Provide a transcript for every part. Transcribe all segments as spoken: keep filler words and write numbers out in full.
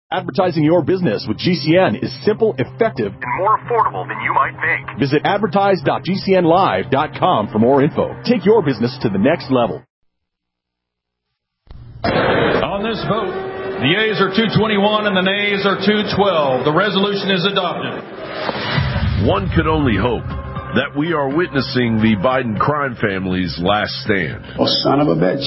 Advertising your business with G C N is simple, effective, and more affordable than you might think. Visit advertise dot g c n live dot com for more info. Take your business to the next level. On this vote, the yeas are two twenty-one and the nays are two twelve. The resolution is adopted. One could only hope that we are witnessing the Biden crime family's last stand. Oh, son of a bitch.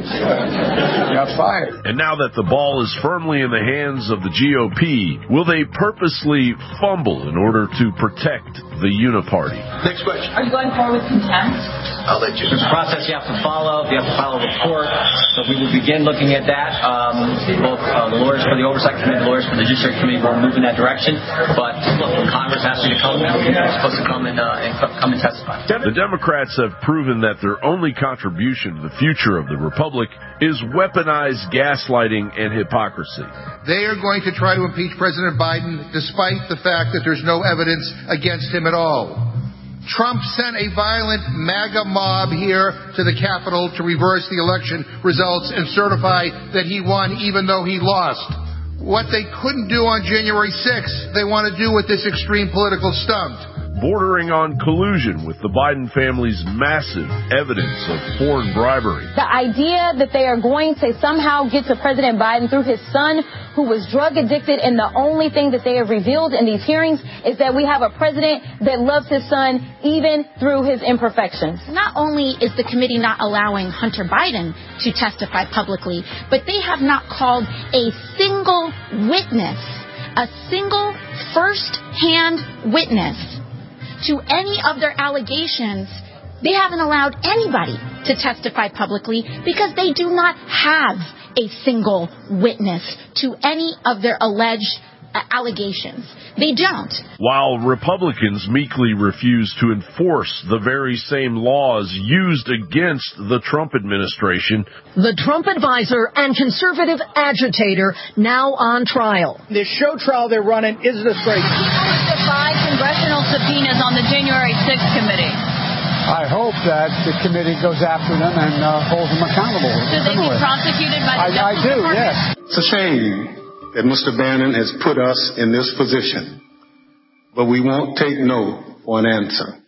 Got fired. And now that the ball is firmly in the hands of the G O P, will they purposely fumble in order to protect the uniparty? Next question. Are you going forward with contempt? I'll let you. There's a process you have to follow. You have to file a report. So we will begin looking at that. Um, both uh, the lawyers for the Oversight Committee, the lawyers for the Judiciary Committee will move in that direction. But look, when Congress asks you to come, you're supposed to come and, uh, and come and testify. The Democrats have proven that their only contribution to the future of the Republic is weaponized gaslighting and hypocrisy. They are going to try to impeach President Biden despite the fact that there's no evidence against him at all. Trump sent a violent MAGA mob here to the Capitol to reverse the election results and certify that he won even though he lost. What they couldn't do on January sixth, they want to do with this extreme political stunt. Bordering on collusion with the Biden family's massive evidence of foreign bribery. The idea that they are going to somehow get to President Biden through his son, who was drug addicted, and the only thing that they have revealed in these hearings is that we have a president that loves his son even through his imperfections. Not only is the committee not allowing Hunter Biden to testify publicly, but they have not called a single witness, a single first-hand witness to any of their allegations. They haven't allowed anybody to testify publicly because they do not have a single witness to any of their alleged uh, allegations. They don't. While Republicans meekly refuse to enforce the very same laws used against the Trump administration. The Trump advisor and conservative agitator now on trial. This show trial they're running is a disgrace. The five congressional subpoenas on the January sixth committee. I hope that the committee goes after them and uh, holds them accountable. Should they be prosecuted by the I, I do, Department? yes. It's a shame that Mister Bannon has put us in this position, but we won't take no for an answer.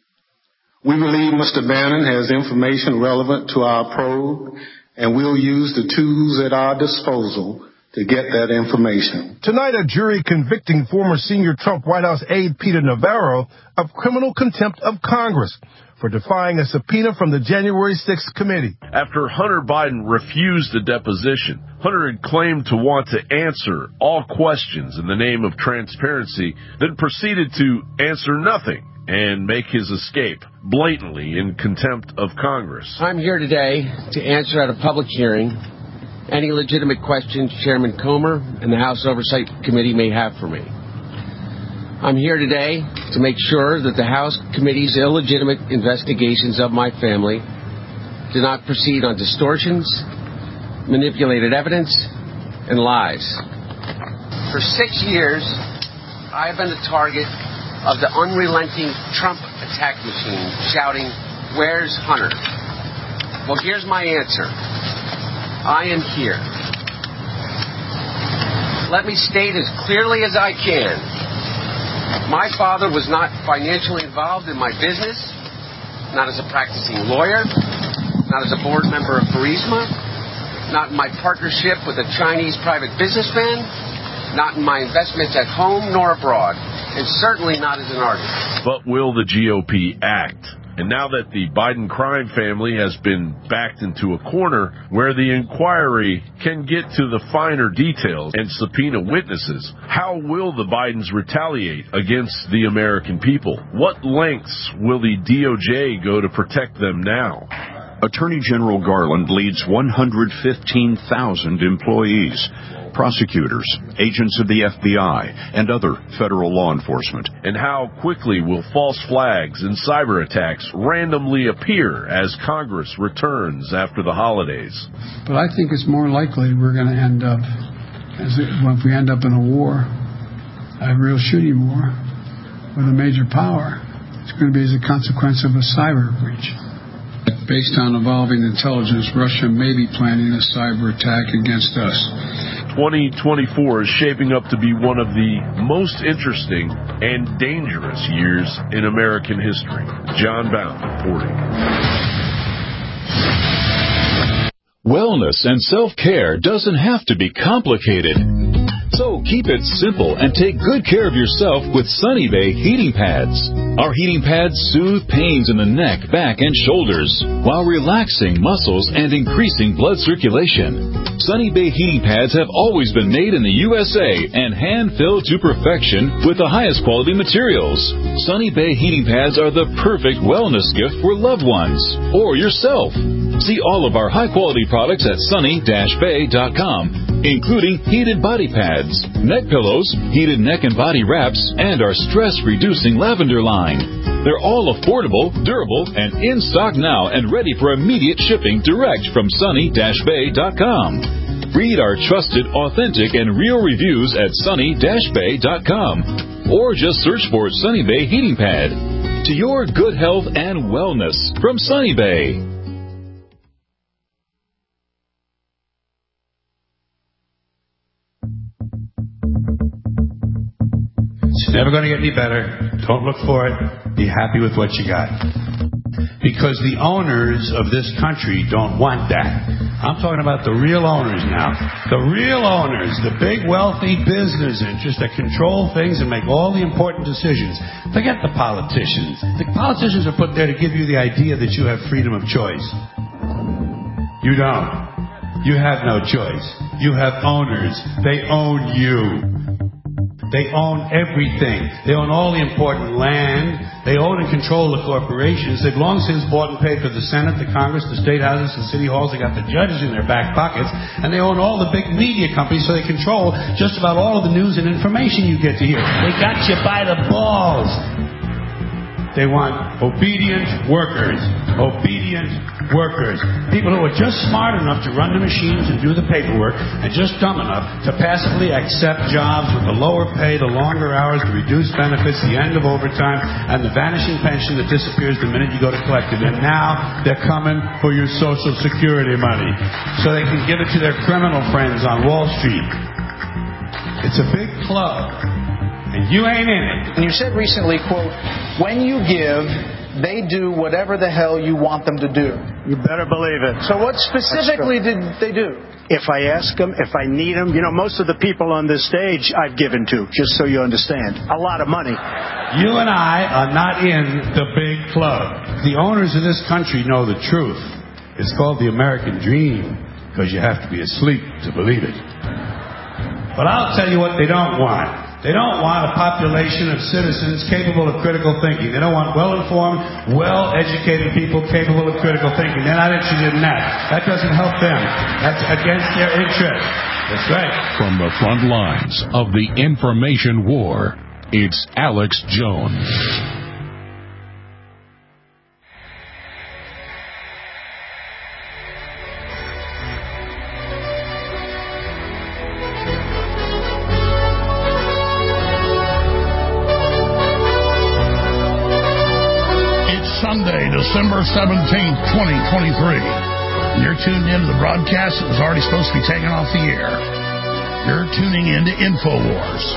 We believe Mister Bannon has information relevant to our probe, and we'll use the tools at our disposal to get that information. Tonight, a jury convicting former senior Trump White House aide Peter Navarro of criminal contempt of Congress for defying a subpoena from the January sixth committee. After Hunter Biden refused a deposition, Hunter had claimed to want to answer all questions in the name of transparency, then proceeded to answer nothing and make his escape, blatantly in contempt of Congress. I'm here today to answer at a public hearing any legitimate questions Chairman Comer and the House Oversight Committee may have for me. I'm here today to make sure that the House Committee's illegitimate investigations of my family do not proceed on distortions, manipulated evidence, and lies. For six years, I have been the target of the unrelenting Trump attack machine, shouting, "Where's Hunter?" Well, here's my answer. I am here. Let me state as clearly as I can. My father was not financially involved in my business, not as a practicing lawyer, not as a board member of Burisma, not in my partnership with a Chinese private businessman, not in my investments at home nor abroad, and certainly not as an artist. But will the G O P act? And now that the Biden crime family has been backed into a corner where the inquiry can get to the finer details and subpoena witnesses, how will the Bidens retaliate against the American people? What lengths will the D O J go to protect them now? Attorney General Garland leads one hundred fifteen thousand employees, prosecutors, agents of the F B I, and other federal law enforcement. And how quickly will false flags and cyber attacks randomly appear as Congress returns after the holidays? But I think it's more likely we're going to end up, as it, well, if we end up in a war, a real shooting war with a major power, it's going to be as a consequence of a cyber breach. Based on evolving intelligence, Russia may be planning a cyber attack against us. twenty twenty-four is shaping up to be one of the most interesting and dangerous years in American history. John Bound reporting. Wellness and self-care doesn't have to be complicated. So keep it simple and take good care of yourself with Sunny Bay heating pads. Our heating pads soothe pains in the neck, back, and shoulders while relaxing muscles and increasing blood circulation. Sunny Bay heating pads have always been made in the U S A and hand-filled to perfection with the highest quality materials. Sunny Bay heating pads are the perfect wellness gift for loved ones or yourself. See all of our high-quality products at sunny dash bay dot com, including heated body pads, neck pillows, heated neck and body wraps, and our stress-reducing lavender line. They're all affordable, durable, and in stock now and ready for immediate shipping direct from sunny dash bay dot com. Read our trusted, authentic, and real reviews at sunny dash bay dot com or just search for Sunny Bay Heating Pad. To your good health and wellness from Sunny Bay. It's never going to get any better. Don't look for it. Be happy with what you got. Because the owners of this country don't want that. I'm talking about the real owners now. The real owners, the big wealthy business interests that control things and make all the important decisions. Forget the politicians. The politicians are put there to give you the idea that you have freedom of choice. You don't. You have no choice. You have owners. They own you. They own everything. They own all the important land. They own and control the corporations. They've long since bought and paid for the Senate, the Congress, the state houses, the city halls. They got the judges in their back pockets. And they own all the big media companies, so they control just about all of the news and information you get to hear. They got you by the balls. They want obedient workers. Obedient workers. People who are just smart enough to run the machines and do the paperwork and just dumb enough to passively accept jobs with the lower pay, the longer hours, the reduced benefits, the end of overtime, and the vanishing pension that disappears the minute you go to collect it. And now they're coming for your Social Security money so they can give it to their criminal friends on Wall Street. It's a big club. And you ain't in it. And you said recently, quote, when you give, they do whatever the hell you want them to do. You better believe it. So what specifically did they do? If I ask them, if I need them, you know, most of the people on this stage I've given to, just so you understand. A lot of money. You and I are not in the big club. The owners of this country know the truth. It's called the American dream because you have to be asleep to believe it. But I'll tell you what they don't want. They don't want a population of citizens capable of critical thinking. They don't want well-informed, well-educated people capable of critical thinking. They're not interested in that. That doesn't help them. That's against their interest. That's right. From the front lines of the information war, it's Alex Jones. December seventeenth, twenty twenty-three. You're tuned into the broadcast that was already supposed to be taken off the air. You're tuning into InfoWars.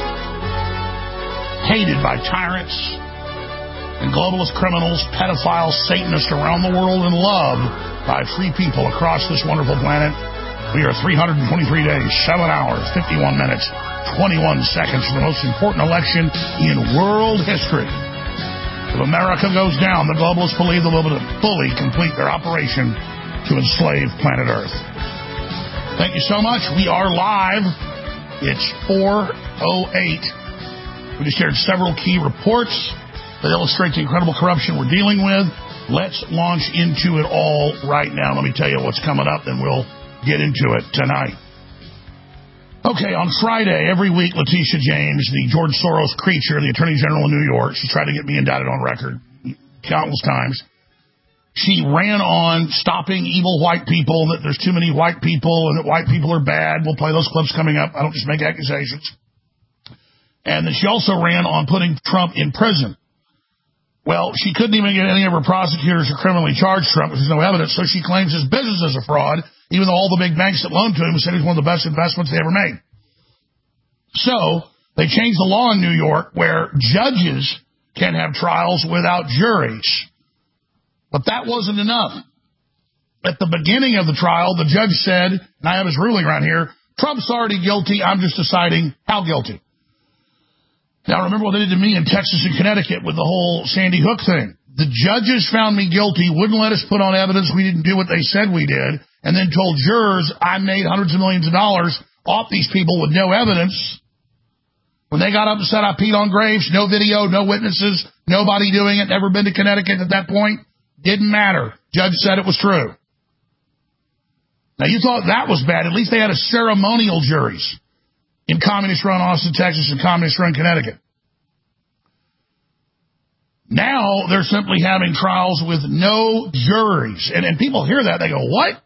Hated by tyrants and globalist criminals, pedophiles, Satanists around the world, and loved by free people across this wonderful planet. We are three hundred twenty-three days, seven hours, fifty-one minutes, twenty-one seconds from the most important election in world history. If America goes down, the globalists believe they'll be able to fully complete their operation to enslave planet Earth. Thank you so much. We are live. It's four oh eight. We just shared several key reports that illustrate the incredible corruption we're dealing with. Let's launch into it all right now. Let me tell you what's coming up, and we'll get into it tonight. Okay, on Friday, every week, Letitia James, the George Soros creature, the Attorney General of New York, she's tried to get me indicted on record countless times. She ran on stopping evil white people, that there's too many white people and that white people are bad. We'll play those clips coming up. I don't just make accusations. And then she also ran on putting Trump in prison. Well, she couldn't even get any of her prosecutors to criminally charge Trump, because there's no evidence, so she claims his business is a fraud, even though all the big banks that loaned to him said he was one of the best investments they ever made. So they changed the law in New York where judges can have trials without juries. But that wasn't enough. At the beginning of the trial, the judge said, and I have his ruling right here, Trump's already guilty, I'm just deciding how guilty. Now, remember what they did to me in Texas and Connecticut with the whole Sandy Hook thing. The judges found me guilty, wouldn't let us put on evidence we didn't do what they said we did, and then told jurors I made hundreds of millions of dollars off these people with no evidence. When they got up and said I peed on graves, no video, no witnesses, nobody doing it, never been to Connecticut at that point, didn't matter. Judge said it was true. Now, you thought that was bad. At least they had a ceremonial juries in communist-run Austin, Texas, and communist-run Connecticut. Now they're simply having trials with no juries. And, and people hear that, they go, what?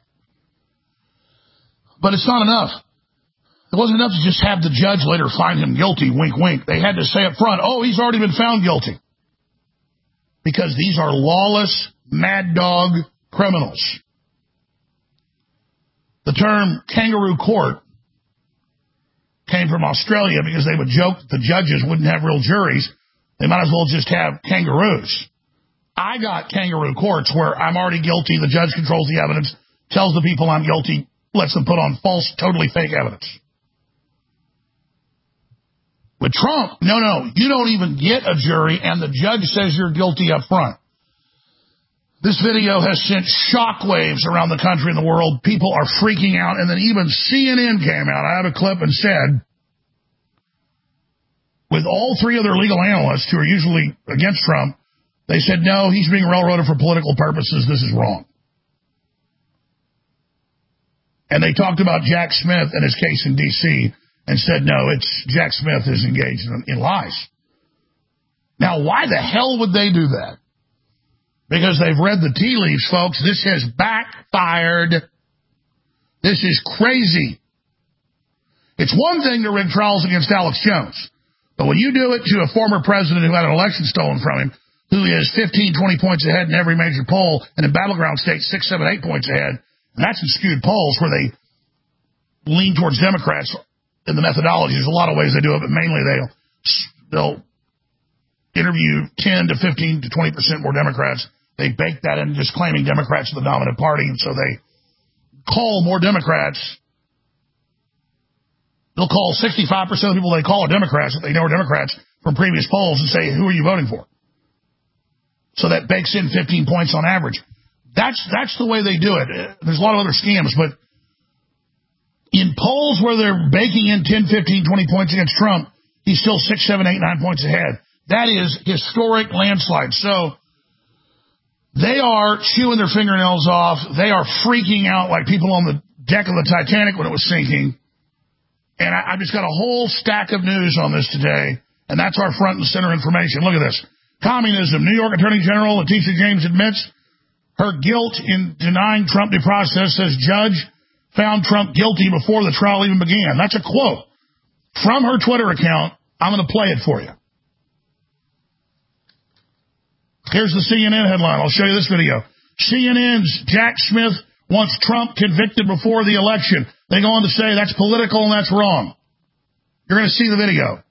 But it's not enough. It wasn't enough to just have the judge later find him guilty, wink, wink. They had to say up front, oh, he's already been found guilty. Because these are lawless, mad dog criminals. The term kangaroo court came from Australia because they would joke that the judges wouldn't have real juries. They might as well just have kangaroos. I got kangaroo courts where I'm already guilty, the judge controls the evidence, tells the people I'm guilty, lets them put on false, totally fake evidence. With Trump, no, no, you don't even get a jury, and the judge says you're guilty up front. This video has sent shockwaves around the country and the world. People are freaking out, and then even C N N came out. I have a clip and said, with all three of their legal analysts who are usually against Trump, they said, no, he's being railroaded for political purposes. This is wrong. And they talked about Jack Smith and his case in D C and said, no, it's Jack Smith is engaged in, in lies. Now, why the hell would they do that? Because they've read the tea leaves, folks. This has backfired. This is crazy. It's one thing to rig trials against Alex Jones. But when you do it to a former president who had an election stolen from him, who is fifteen, twenty points ahead in every major poll, and in battleground states, six, seven, eight points ahead, and that's in skewed polls where they lean towards Democrats in the methodology. There's a lot of ways they do it, but mainly they'll, they'll interview ten to fifteen to twenty percent more Democrats. They bake that in just claiming Democrats are the dominant party, and so they call more Democrats. They'll call sixty-five percent of the people they call are Democrats if they know are Democrats from previous polls and say, who are you voting for? So that bakes in fifteen points on average. That's that's the way they do it. There's a lot of other scams, but in polls where they're baking in ten, fifteen, twenty points against Trump, he's still six, seven, eight, nine points ahead. That is historic landslide. So they are chewing their fingernails off. They are freaking out like people on the deck of the Titanic when it was sinking. And I, I've just got a whole stack of news on this today, and that's our front and center information. Look at this. Communism. New York Attorney General Letitia James admits her guilt in denying Trump due process, says judge found Trump guilty before the trial even began. That's a quote from her Twitter account. I'm going to play it for you. Here's the C N N headline. I'll show you this video. C N N's Jack Smith wants Trump convicted before the election. They go on to say that's political and that's wrong. You're going to see the video.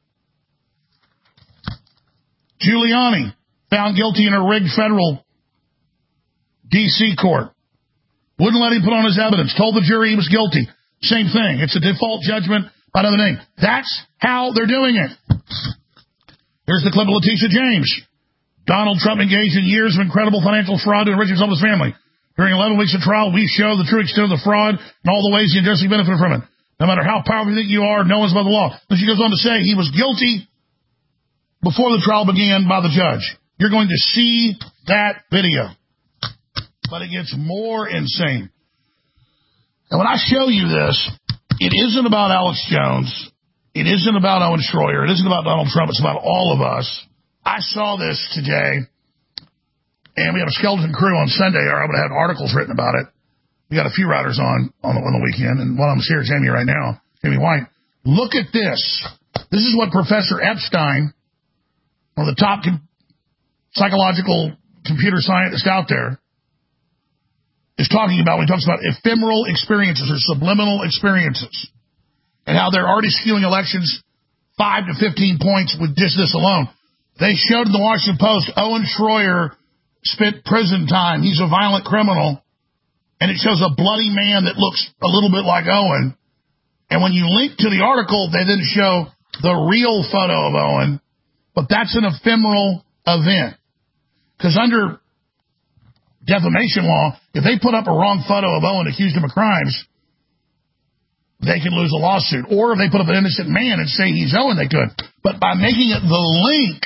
Giuliani found guilty in a rigged federal D C court. Wouldn't let him put on his evidence. Told the jury he was guilty. Same thing. It's a default judgment by another name. That's how they're doing it. Here's the clip of Letitia James. Donald Trump engaged in years of incredible financial fraud to enrich himself and his family. During eleven weeks of trial, we show the true extent of the fraud and all the ways he unjustly benefited from it. No matter how powerful you think you are, no one's above the law. And she goes on to say he was guilty before the trial began by the judge. You're going to see that video. But it gets more insane. And when I show you this, it isn't about Alex Jones. It isn't about Owen Schroyer. It isn't about Donald Trump. It's about all of us. I saw this today, and we have a skeleton crew on Sunday, or I would have had articles written about it. We got a few writers on on the, on the weekend, and one of them's here, Jamie, right now, Jamie White. Look at this. This is what Professor Epstein, one of the top com- psychological computer scientists out there, is talking about when he talks about ephemeral experiences or subliminal experiences and how they're already skewing elections five to fifteen points with just this alone. They showed in the Washington Post Owen Schroyer spent prison time. He's a violent criminal. And it shows a bloody man that looks a little bit like Owen. And when you link to the article, they then show the real photo of Owen. But that's an ephemeral event. Because under defamation law, if they put up a wrong photo of Owen, accused him of crimes, they could lose a lawsuit. Or if they put up an innocent man and say he's Owen, they could. But by making it the link,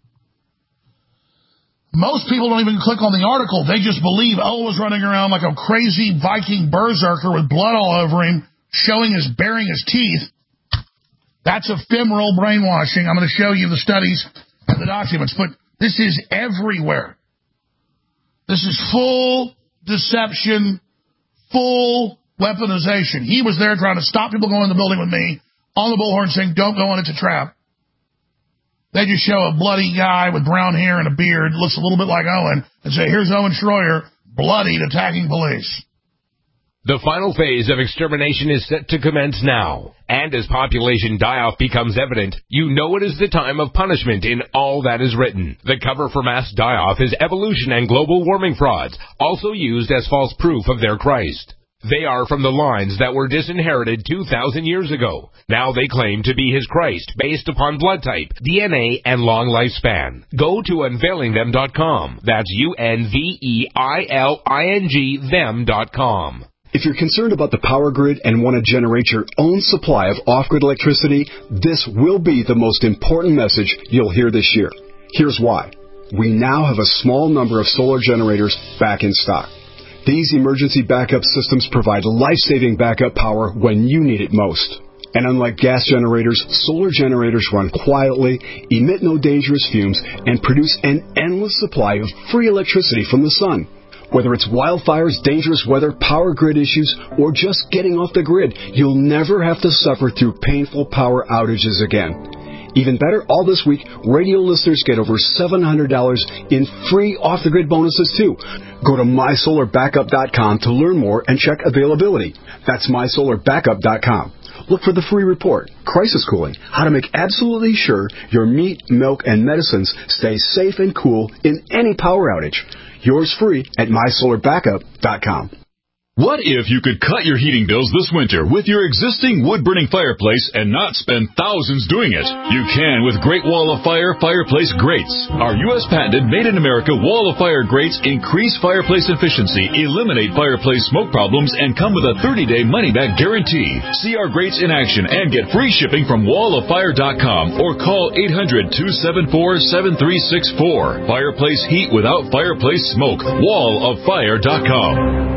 most people don't even click on the article. They just believe Owen was running around like a crazy Viking berserker with blood all over him, showing his, baring his teeth. That's ephemeral brainwashing. I'm going to show you the studies and the documents, but this is everywhere. This is full deception, full weaponization. He was there trying to stop people going in the building with me on the bullhorn saying, don't go in, it's a trap. They just show a bloody guy with brown hair and a beard, looks a little bit like Owen, and say, here's Owen Schroyer, bloodied, attacking police. The final phase of extermination is set to commence now. And as population die-off becomes evident, you know it is the time of punishment in all that is written. The cover for mass die-off is evolution and global warming frauds, also used as false proof of their Christ. They are from the lines that were disinherited two thousand years ago. Now they claim to be his Christ, based upon blood type, D N A, and long lifespan. Go to unveiling them dot com. That's U N V E I L I N G them dot com. If you're concerned about the power grid and want to generate your own supply of off-grid electricity, this will be the most important message you'll hear this year. Here's why. We now have a small number of solar generators back in stock. These emergency backup systems provide life-saving backup power when you need it most. And unlike gas generators, solar generators run quietly, emit no dangerous fumes, and produce an endless supply of free electricity from the sun. Whether it's wildfires, dangerous weather, power grid issues, or just getting off the grid, you'll never have to suffer through painful power outages again. Even better, all this week, radio listeners get over seven hundred dollars in free off-the-grid bonuses, too. Go to my solar backup dot com to learn more and check availability. That's my solar backup dot com. Look for the free report, Crisis Cooling, how to make absolutely sure your meat, milk, and medicines stay safe and cool in any power outage. Yours free at my solar backup dot com. What if you could cut your heating bills this winter with your existing wood-burning fireplace and not spend thousands doing it? You can with Great Wall of Fire Fireplace Grates. Our U S patented made-in-America Wall of Fire grates increase fireplace efficiency, eliminate fireplace smoke problems, and come with a thirty-day money-back guarantee. See our grates in action and get free shipping from wall of fire dot com or call eight hundred, two seven four, seven three six four. Fireplace heat without fireplace smoke. wall of fire dot com.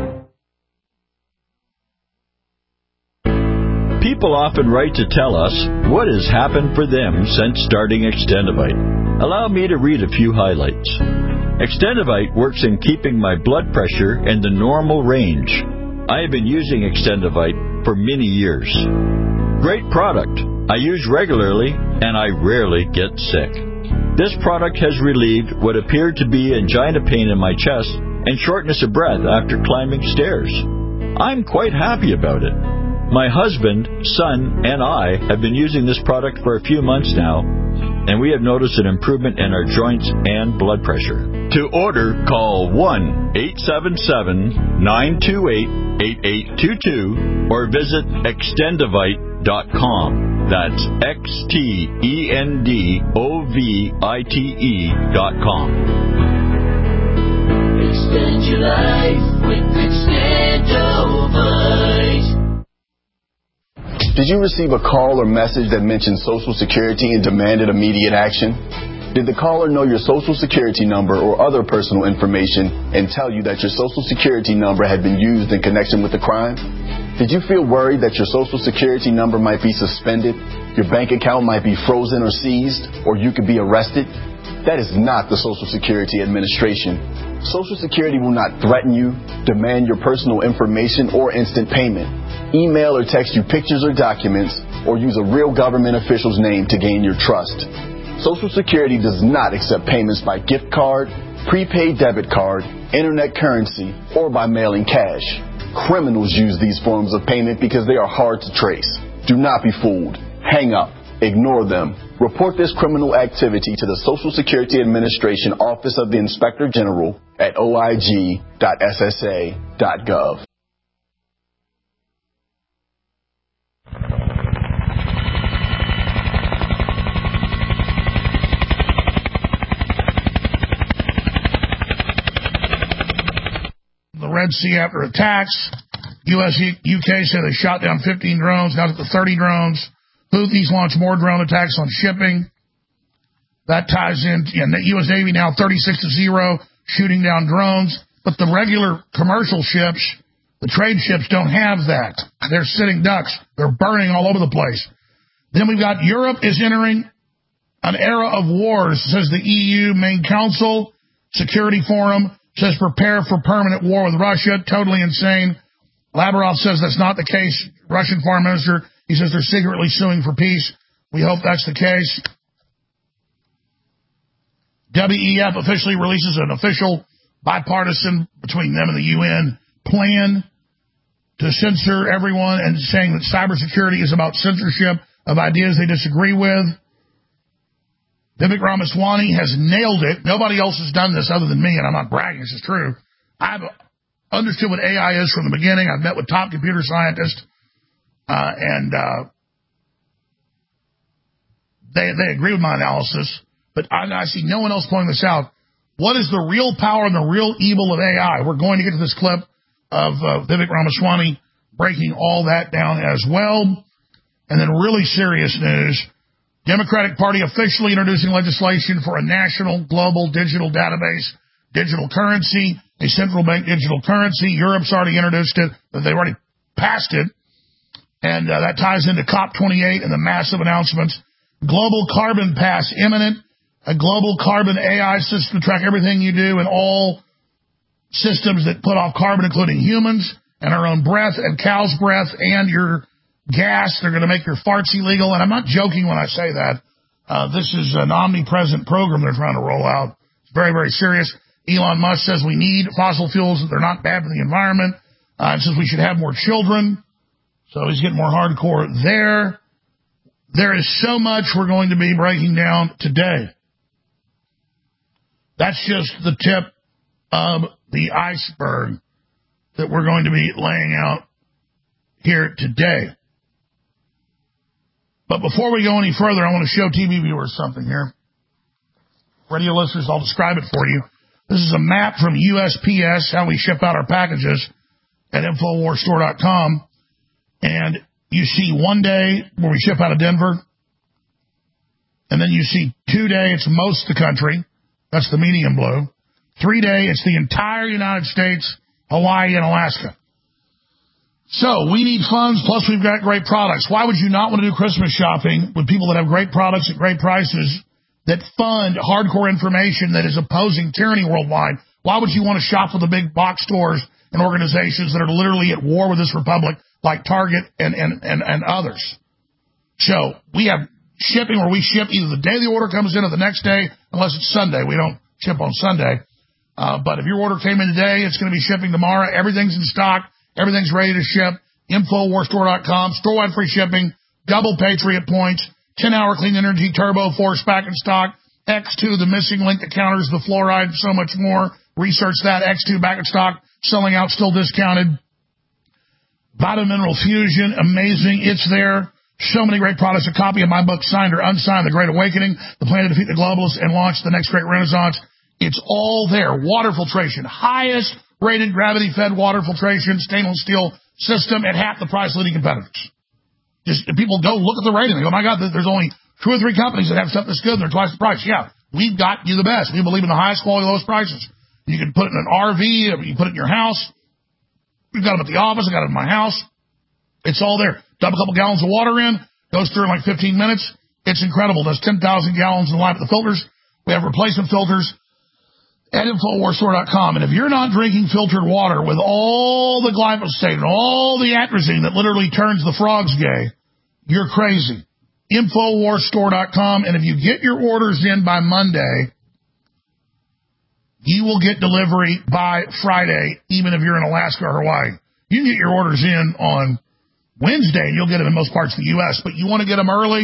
People often write to tell us what has happened for them since starting Extendivite. Allow me to read a few highlights. Extendivite works in keeping my blood pressure in the normal range. I have been using Extendivite for many years. Great product. I use regularly and I rarely get sick. This product has relieved what appeared to be angina pain in my chest and shortness of breath after climbing stairs. I'm quite happy about it. My husband, son, and I have been using this product for a few months now, and we have noticed an improvement in our joints and blood pressure. To order, call one eight seven seven, nine two eight, eight eight two two or visit extendivite dot com. That's X T E N D O V I T E dot com. Extend your life with Extendivite. Did you receive a call or message that mentioned Social Security and demanded immediate action? Did the caller know your Social Security number or other personal information and tell you that your Social Security number had been used in connection with the crime? Did you feel worried that your Social Security number might be suspended, your bank account might be frozen or seized, or you could be arrested? That is not the Social Security Administration. Social Security will not threaten you, demand your personal information, or instant payment, email or text you pictures or documents, or use a real government official's name to gain your trust. Social Security does not accept payments by gift card, prepaid debit card, internet currency, or by mailing cash. Criminals use these forms of payment because they are hard to trace. Do not be fooled. Hang up. Ignore them. Report this criminal activity to the Social Security Administration Office of the Inspector General at o i g dot s s a dot gov. The Red Sea after attacks. U S U K said they shot down fifteen drones, now to thirty drones. Houthis launched more drone attacks on shipping. That ties in, and the U S Navy now thirty-six to zero, shooting down drones. But the regular commercial ships, the trade ships, don't have that. They're sitting ducks. They're burning all over the place. Then we've got Europe is entering an era of wars, says the E U main council. Security Forum says prepare for permanent war with Russia. Totally insane. Lavrov says that's not the case. Russian foreign minister, he says they're secretly suing for peace. We hope that's the case. W E F officially releases an official bipartisan between them and the U N plan to censor everyone, and saying that cybersecurity is about censorship of ideas they disagree with. Vivek Ramaswamy has nailed it. Nobody else has done this other than me, and I'm not bragging. This is true. I've understood what A I is from the beginning. I've met with top computer scientists, uh, and uh, they they agree with my analysis. But I, I see no one else pointing this out. What is the real power and the real evil of A I? We're going to get to this clip of uh, Vivek Ramaswamy breaking all that down as well. And then really serious news. Democratic Party officially introducing legislation for a national global digital database, digital currency, a central bank digital currency. Europe's already introduced it, but they've already passed it. And uh, that ties into COP twenty-eight and the massive announcements. Global carbon pass imminent. A global carbon A I system to track everything you do and all systems that put off carbon, including humans and our own breath and cow's breath and your gas. They're going to make your farts illegal. And I'm not joking when I say that. Uh, this is an omnipresent program they're trying to roll out. It's very, very serious. Elon Musk says we need fossil fuels, that they're not bad for the environment. Uh, and says we should have more children. So he's getting more hardcore there. There is so much we're going to be breaking down today. That's just the tip of the iceberg that we're going to be laying out here today. But before we go any further, I want to show T V viewers something here. Radio listeners, I'll describe it for you. This is a map from U S P S, how we ship out our packages at Infowars Store dot com. And you see one day where we ship out of Denver. And then you see two day, it's most of the country. That's the medium blue. Three day, it's the entire United States, Hawaii, and Alaska. So we need funds, plus we've got great products. Why would you not want to do Christmas shopping with people that have great products at great prices that fund hardcore information that is opposing tyranny worldwide? Why would you want to shop with the big box stores and organizations that are literally at war with this republic, like Target and, and, and, and others? So we have shipping where we ship either the day the order comes in or the next day, unless it's Sunday. We don't ship on Sunday. Uh, but if your order came in today, it's going to be shipping tomorrow. Everything's in stock. Everything's ready to ship. Infowars Store dot com. Store-wide free shipping. Double Patriot points. ten hour clean energy turbo force back in stock. X two, the missing link that counters the fluoride, so much more. Research that. X two back in stock. Selling out, still discounted. Vitamin Mineral Fusion. Amazing. It's there. So many great products. A copy of my book, signed or unsigned, The Great Awakening, The Plan to Defeat the Globalists and Launch the Next Great Renaissance. It's all there. Water filtration. Highest rated gravity-fed water filtration, stainless steel system at half the price leading competitors. Just people go look at the rating. They go, my God, there's only two or three companies that have stuff that's good and they're twice the price. Yeah, we've got you the best. We believe in the highest quality, lowest prices. You can put it in an R V, you put it in your house. We've got them at the office. I got it in my house. It's all there. Dump a couple gallons of water in, goes through in like fifteen minutes. It's incredible. Does ten thousand gallons in the life of the filters. We have replacement filters at Infowars Store dot com. And if you're not drinking filtered water with all the glyphosate and all the atrazine that literally turns the frogs gay, you're crazy. Infowars Store dot com. And if you get your orders in by Monday, you will get delivery by Friday, even if you're in Alaska or Hawaii. You can get your orders in on Wednesday, and you'll get them in most parts of the U S, but you want to get them early,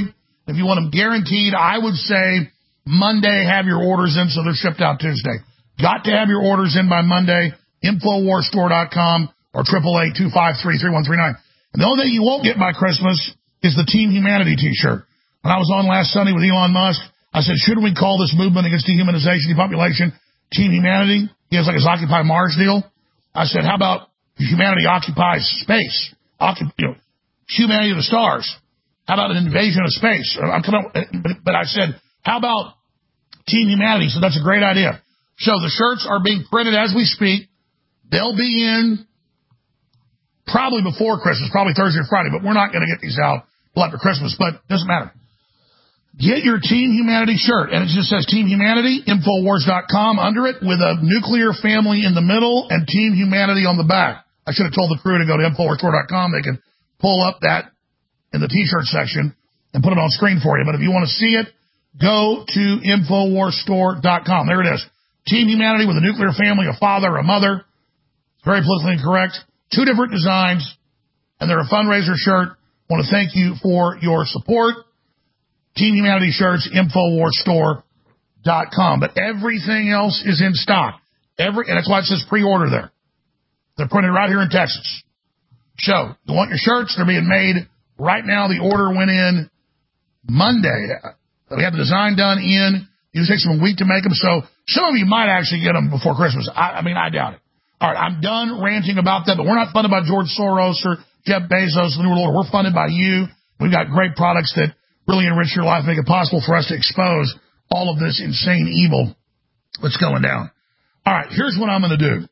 If you want them guaranteed, I would say Monday, have your orders in so they're shipped out Tuesday. Got to have your orders in by Monday, Infowars Store dot com or eight eight eight, two five three, three one three nine. And the only thing you won't get by Christmas is the Team Humanity t-shirt. When I was on last Sunday with Elon Musk, I said, shouldn't we call this movement against dehumanization, depopulation, Team Humanity? He has like his Occupy Mars deal. I said, how about humanity occupies space? Occup- you know, humanity of the stars. How about an invasion of space? I'm coming, but I said, how about Team Humanity? So that's a great idea. So the shirts are being printed as we speak. They'll be in probably before Christmas, probably Thursday or Friday, but we're not going to get these out till after Christmas, but it doesn't matter. Get your Team Humanity shirt, and it just says Team Humanity, Infowars dot com under it, with a nuclear family in the middle and Team Humanity on the back. I should have told the crew to go to Infowars Store dot com. They can pull up that in the T-shirt section and put it on screen for you. But if you want to see it, go to Infowars Store dot com. There it is. Team Humanity with a nuclear family, a father, a mother. Very politically incorrect. Two different designs, and they're a fundraiser shirt. I want to thank you for your support. Team Humanity shirts, Infowars Store dot com. But everything else is in stock. Every, and that's why it says pre-order there. They're printed right here in Texas. So, you want your shirts? They're being made right now. The order went in Monday. We have the design done in. It takes them a week to make them. So, some of you might actually get them before Christmas. I, I mean, I doubt it. All right, I'm done ranting about that, but we're not funded by George Soros or Jeff Bezos, the New World Order. We're funded by you. We've got great products that really enrich your life, make it possible for us to expose all of this insane evil that's going down. All right, here's what I'm going to do.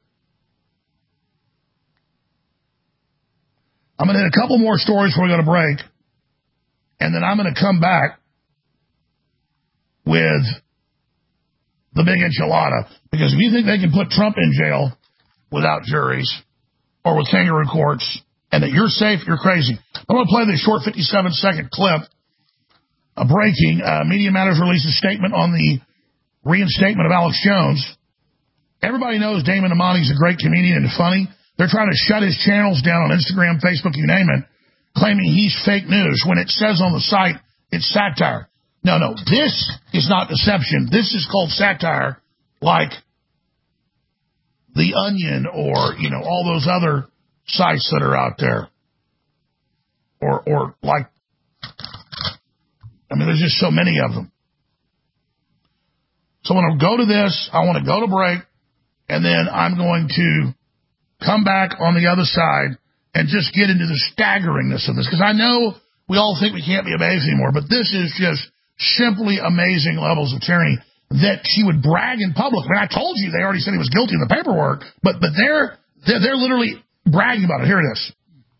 I'm going to hit a couple more stories before we go to break, and then I'm going to come back with the big enchilada. Because if you think they can put Trump in jail without juries or with kangaroo courts and that you're safe, you're crazy. I'm going to play this short fifty-seven second clip. A breaking, uh, Media Matters released a statement on the reinstatement of Alex Jones. Everybody knows Damon Imani's a great comedian and funny. They're trying to shut his channels down on Instagram, Facebook, you name it, claiming he's fake news when it says on the site it's satire. No, no, this is not deception. This is called satire, like The Onion or, you know, all those other sites that are out there. Or, or like, I mean, there's just so many of them. So I want to go to this, I want to go to break, and then I'm going to come back on the other side and just get into the staggeringness of this. Because I know we all think we can't be amazed anymore, but this is just simply amazing levels of tyranny that she would brag in public. I mean, I told you they already said he was guilty in the paperwork, but but they're they're, they're literally bragging about it. Here it is.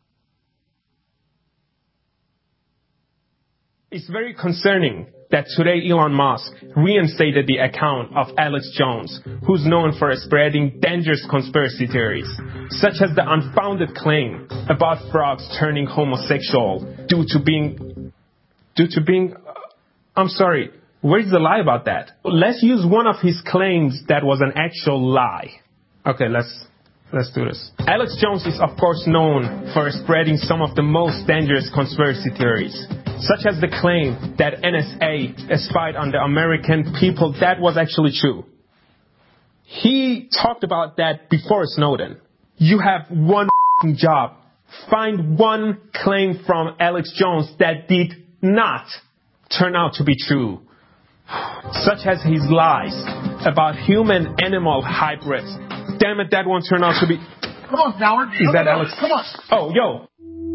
It's very concerning that today Elon Musk reinstated the account of Alex Jones, who's known for spreading dangerous conspiracy theories, such as the unfounded claim about frogs turning homosexual due to being, due to being, uh, I'm sorry, where's the lie about that? Let's use one of his claims that was an actual lie. Okay, let's, let's do this. Alex Jones is of course known for spreading some of the most dangerous conspiracy theories, such as the claim that N S A spied on the American people. That was actually true. He talked about that before Snowden. You have one job. Find one claim from Alex Jones that did not turn out to be true, such as his lies about human-animal hybrids. Damn it, that one turned out to be... Come on, Howard. Is that Alex? Come on. Oh, yo.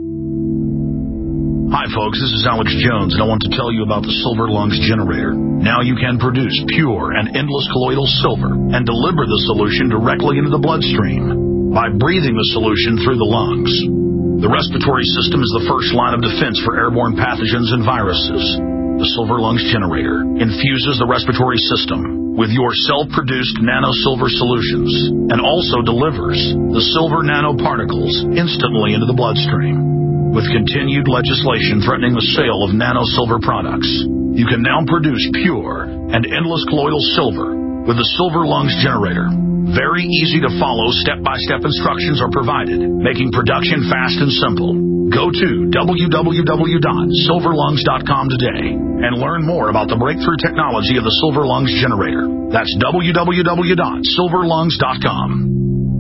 Hi folks, this is Alex Jones, and I want to tell you about the Silver Lungs generator. Now you can produce pure and endless colloidal silver and deliver the solution directly into the bloodstream by breathing the solution through the lungs. The respiratory system is the first line of defense for airborne pathogens and viruses. The Silver Lungs generator infuses the respiratory system with your self-produced nano-silver solutions and also delivers the silver nanoparticles instantly into the bloodstream. With continued legislation threatening the sale of nano-silver products, you can now produce pure and endless colloidal silver with the Silver Lungs generator. Very easy to follow step-by-step instructions are provided, making production fast and simple. Go to w w w dot silver lungs dot com today and learn more about the breakthrough technology of the Silver Lungs generator. That's w w w dot silver lungs dot com.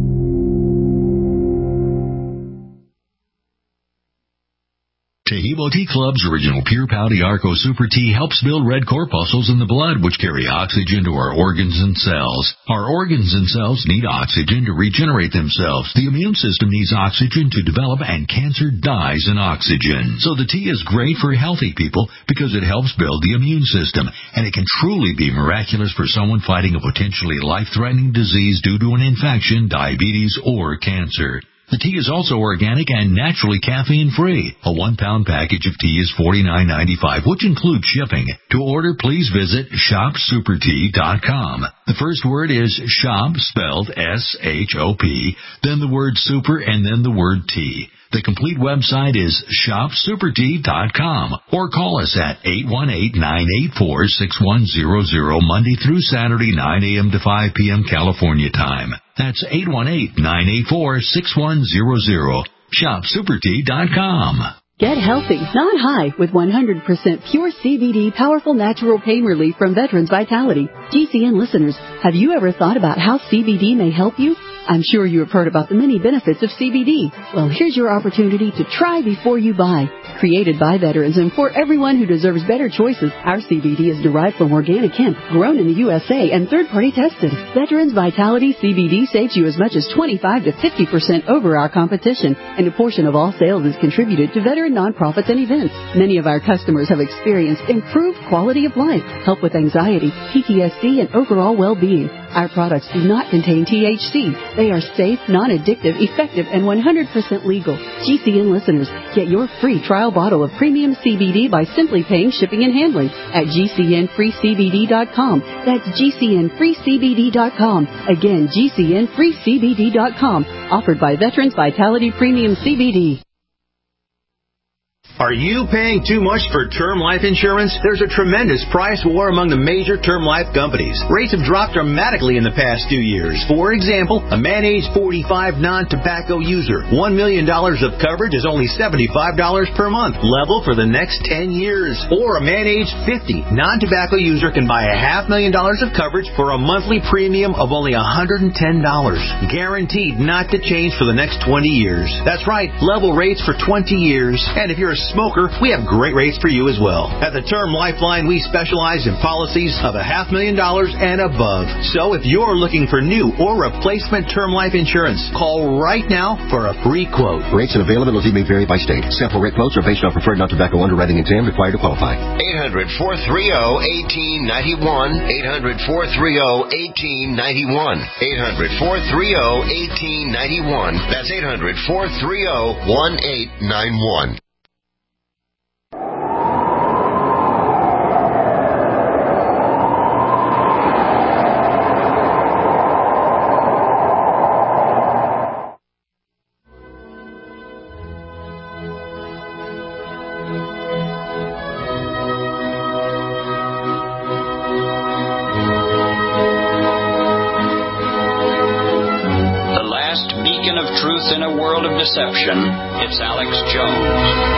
Tehebo Tea Club's original Pure Pouty Arco Super Tea helps build red corpuscles in the blood, which carry oxygen to our organs and cells. Our organs and cells need oxygen to regenerate themselves. The immune system needs oxygen to develop, and cancer dies in oxygen. So the tea is great for healthy people because it helps build the immune system, and it can truly be miraculous for someone fighting a potentially life-threatening disease due to an infection, diabetes, or cancer. The tea is also organic and naturally caffeine-free. A one-pound package of tea is forty-nine ninety-five, which includes shipping. To order, please visit shop super tea dot com. The first word is shop, spelled S H O P, then the word super, and then the word tea. The complete website is shop super tea dot com, or call us at eight one eight, nine eight four, six one zero zero Monday through Saturday, nine a.m. to five p.m. California time. That's eight one eight, nine eight four, six one zero zero. shop super tea dot com. Get healthy, not high, with one hundred percent pure C B D powerful natural pain relief from Veterans Vitality. G C N listeners, have you ever thought about how C B D may help you? I'm sure you have heard about the many benefits of C B D. Well, here's your opportunity to try before you buy. Created by veterans and for everyone who deserves better choices, our C B D is derived from organic hemp, grown in the U S A, and third-party tested. Veterans Vitality C B D saves you as much as twenty-five to fifty percent over our competition, and a portion of all sales is contributed to veteran nonprofits and events. Many of our customers have experienced improved quality of life, help with anxiety, P T S D, and overall well-being. Our products do not contain T H C. They are safe, non-addictive, effective, and one hundred percent legal. G C N listeners, get your free trial bottle of premium C B D by simply paying shipping and handling at G C N free C B D dot com. That's G C N free C B D dot com. Again, G C N free C B D dot com. Offered by Veterans Vitality Premium C B D. Are you paying too much for term life insurance? There's a tremendous price war among the major term life companies. Rates have dropped dramatically in the past two years. For example, a man age forty-five non-tobacco user, one million dollars of coverage is only seventy-five dollars per month, level for the next ten years. Or a man age fifty non-tobacco user can buy a half million dollars of coverage for a monthly premium of only one hundred ten dollars. Guaranteed not to change for the next twenty years. That's right, level rates for twenty years. And if you're a smoker, we have great rates for you as well. At the Term Lifeline, we specialize in policies of a half million dollars and above. So if you're looking for new or replacement term life insurance, call right now for a free quote. Rates and availability may vary by state. Sample rate quotes are based on preferred non-tobacco underwriting exam required to qualify. eight hundred, four three zero, one eight nine one. eight hundred, four three zero, one eight nine one. eight hundred, four three zero, one eight nine one. That's eight hundred, four three zero, one eight nine one. In a world of deception, it's Alex Jones.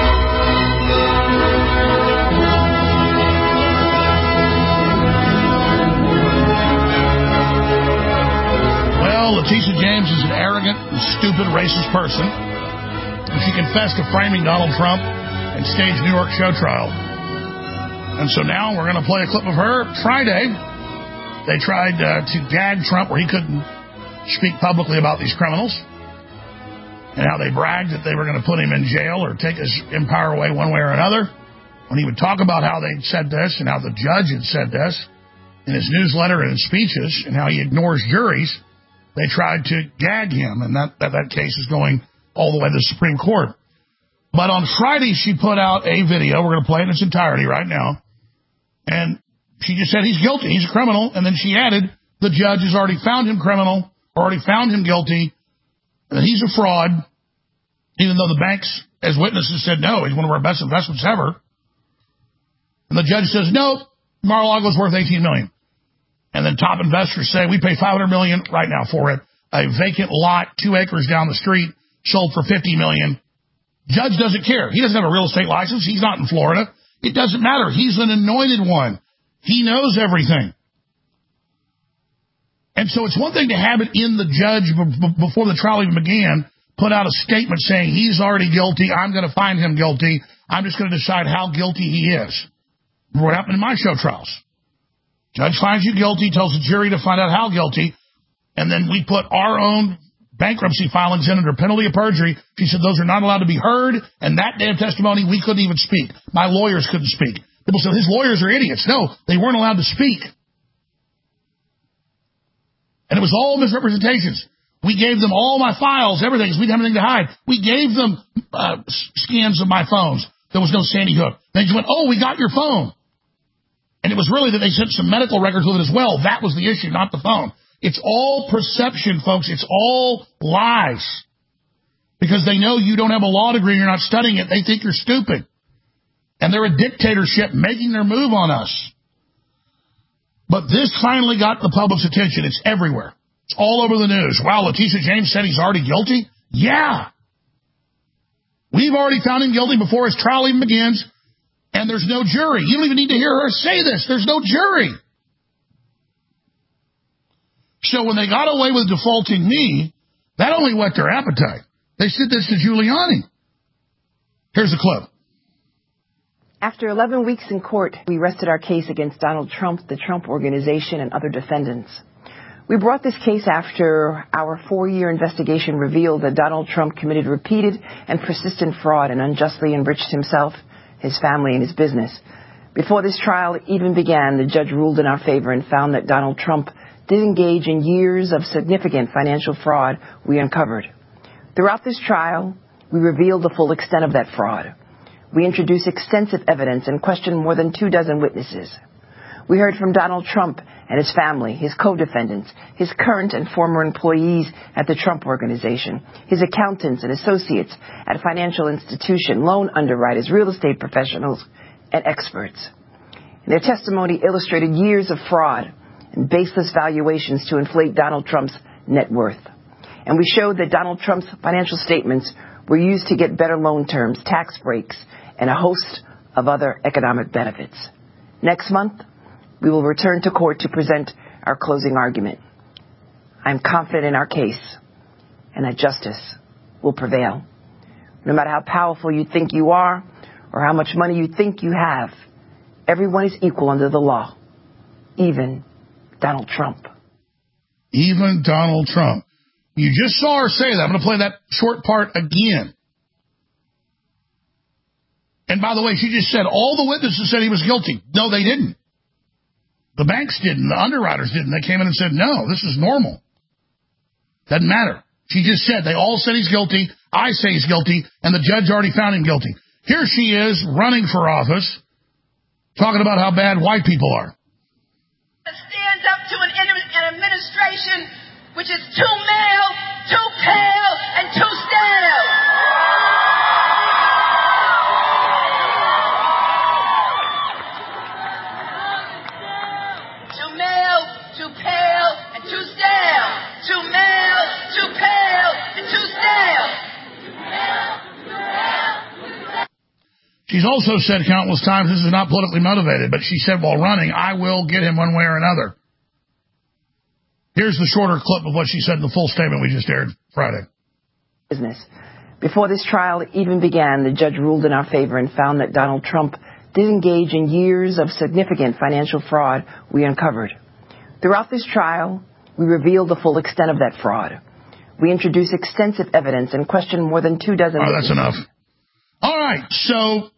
Well, Letitia James is an arrogant and stupid racist person. And she confessed to framing Donald Trump and staged New York show trial. And so now we're going to play a clip of her. Friday, they tried uh, to gag Trump where he couldn't speak publicly about these criminals. And how they bragged that they were going to put him in jail or take his empire away one way or another. When he would talk about how they'd said this and how the judge had said this in his newsletter and his speeches and how he ignores juries, they tried to gag him. And that, that, that case is going all the way to the Supreme Court. But on Friday, she put out a video. We're going to play it in its entirety right now. And she just said he's guilty. He's a criminal. And then she added the judge has already found him criminal, already found him guilty, that he's a fraud, even though the banks, as witnesses, said, no, he's one of our best investments ever. And the judge says, no, Mar-a-Lago's worth eighteen million dollars. And then top investors say, we pay five hundred million dollars right now for it. A vacant lot, two acres down the street, sold for fifty million dollars. Judge doesn't care. He doesn't have a real estate license. He's not in Florida. It doesn't matter. He's an anointed one. He knows everything. And so it's one thing to have it in the judge b- before the trial even began, put out a statement saying he's already guilty, I'm going to find him guilty, I'm just going to decide how guilty he is. What happened in my show trials? Judge finds you guilty, tells the jury to find out how guilty, and then we put our own bankruptcy filings in under penalty of perjury. She said those are not allowed to be heard, and that day of testimony, we couldn't even speak. My lawyers couldn't speak. People said his lawyers are idiots. No, they weren't allowed to speak. And it was all misrepresentations. We gave them all my files, everything, because we didn't have anything to hide. We gave them uh, scans of my phones. There was no Sandy Hook. They just went, oh, we got your phone. And it was really that they sent some medical records with it as well. That was the issue, not the phone. It's all perception, folks. It's all lies. Because they know you don't have a law degree and you're not studying it. They think you're stupid. And they're a dictatorship making their move on us. But this finally got the public's attention. It's everywhere. It's all over the news. Wow, Letitia James said he's already guilty? Yeah. We've already found him guilty before his trial even begins, and there's no jury. You don't even need to hear her say this. There's no jury. So when they got away with defaulting me, that only whet their appetite. They said this to Giuliani. Here's the clip. After eleven weeks in court, we rested our case against Donald Trump, the Trump Organization, and other defendants. We brought this case after our four-year investigation revealed that Donald Trump committed repeated and persistent fraud and unjustly enriched himself, his family, and his business. Before this trial even began, the judge ruled in our favor and found that Donald Trump did engage in years of significant financial fraud we uncovered. Throughout this trial, we revealed the full extent of that fraud. We introduced extensive evidence and questioned more than two dozen witnesses. We heard from Donald Trump and his family, his co-defendants, his current and former employees at the Trump Organization, his accountants and associates at financial institutions, loan underwriters, real estate professionals, and experts. And their testimony illustrated years of fraud and baseless valuations to inflate Donald Trump's net worth. And we showed that Donald Trump's financial statements were used to get better loan terms, tax breaks, and a host of other economic benefits. Next month, we will return to court to present our closing argument. I'm confident in our case and that justice will prevail. No matter how powerful you think you are or how much money you think you have, everyone is equal under the law, even Donald Trump. Even Donald Trump. You just saw her say that. I'm going to play that short part again. And by the way, she just said all the witnesses said he was guilty. No, they didn't. The banks didn't. The underwriters didn't. They came in and said, no, this is normal. Doesn't matter. She just said they all said he's guilty. I say he's guilty. And the judge already found him guilty. Here she is running for office, talking about how bad white people are. Stands up to an, an administration which is too male, too pale, and too stale. Too male, too pale, and too stale. Too male, too pale, and too stale. She's also said countless times this is not politically motivated, but she said while running, I will get him one way or another. Here's the shorter clip of what she said in the full statement we just aired Friday. Business. Before this trial even began, the judge ruled in our favor and found that Donald Trump did engage in years of significant financial fraud we uncovered. Throughout this trial, we revealed the full extent of that fraud. We introduced extensive evidence and questioned more than two dozen. Oh, that's enough. All right, so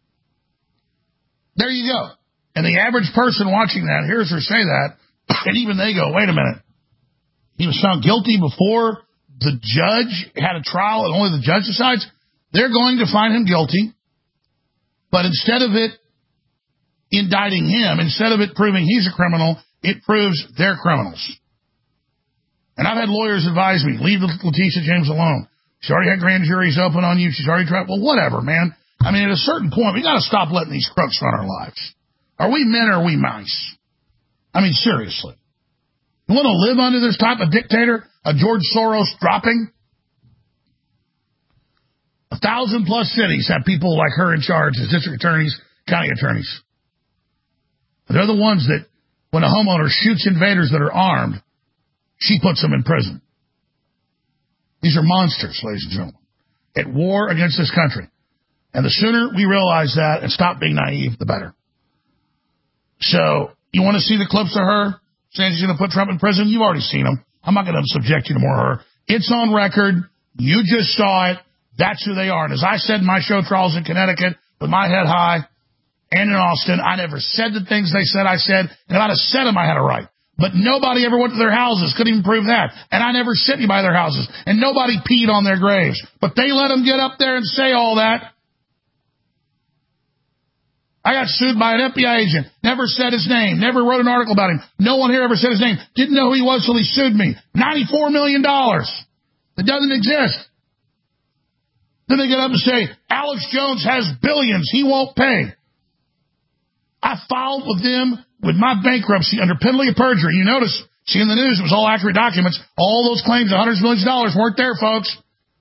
there you go. And the average person watching that hears her say that, and even they go, wait a minute. He was found guilty before the judge had a trial and only the judge decides? They're going to find him guilty, but instead of it indicting him, instead of it proving he's a criminal, it proves they're criminals. And I've had lawyers advise me, leave Letitia James alone. She's already had grand juries open on you. She's already tried. Well, whatever, man. I mean, at a certain point, we got to stop letting these crooks run our lives. Are we men or are we mice? I mean, seriously. You want to live under this type of dictator? A George Soros dropping? A thousand plus cities have people like her in charge as district attorneys, county attorneys. They're the ones that, when a homeowner shoots invaders that are armed, she puts them in prison. These are monsters, ladies and gentlemen, at war against this country. And the sooner we realize that and stop being naive, the better. So, you want to see the clips of her saying she's going to put Trump in prison? You've already seen them. I'm not going to subject you to more of her. It's on record. You just saw it. That's who they are. And as I said in my show trials in Connecticut, with my head high, and in Austin, I never said the things they said I said, and if I'd have said them, I had a right. But nobody ever went to their houses, couldn't even prove that. And I never sit by their houses, and nobody peed on their graves. But they let them get up there and say all that. I got sued by an F B I agent, never said his name, never wrote an article about him. No one here ever said his name. Didn't know who he was till he sued me. ninety-four million dollars. It doesn't exist. Then they get up and say, Alex Jones has billions. He won't pay. I filed with them with my bankruptcy under penalty of perjury. You notice, see in the news, it was all accurate documents. All those claims of hundreds of millions of dollars weren't there, folks.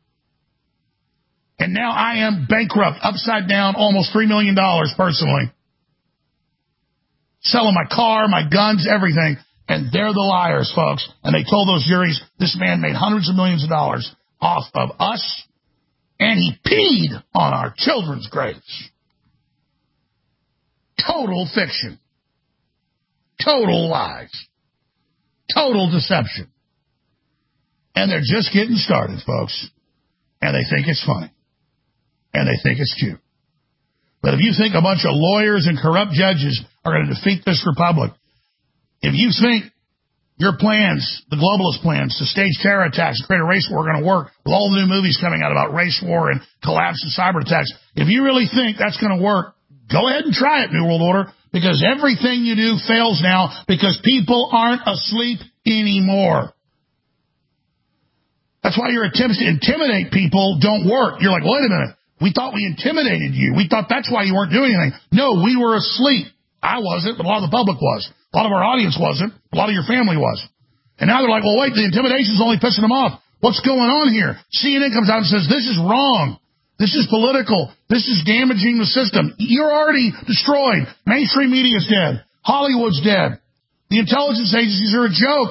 And now I am bankrupt, upside down, almost three million dollars personally. Selling my car, my guns, everything. And they're the liars, folks. And they told those juries this man made hundreds of millions of dollars off of us, and he peed on our children's graves. Total fiction. Total lies. Total deception. And they're just getting started, folks. And they think it's funny. And they think it's cute. But if you think a bunch of lawyers and corrupt judges are going to defeat this republic, if you think your plans, the globalist plans to stage terror attacks and create a race war are going to work with all the new movies coming out about race war and collapse and cyber attacks, if you really think that's going to work, go ahead and try it, New World Order, because everything you do fails now because people aren't asleep anymore. That's why your attempts to intimidate people don't work. You're like, wait a minute. We thought we intimidated you. We thought that's why you weren't doing anything. No, we were asleep. I wasn't, but a lot of the public was. A lot of our audience wasn't. A lot of your family was. And now they're like, well, wait, the intimidation's only pissing them off. What's going on here? C N N comes out and says, this is wrong. This is political. This is damaging the system. You're already destroyed. Mainstream media's dead. Hollywood's dead. The intelligence agencies are a joke.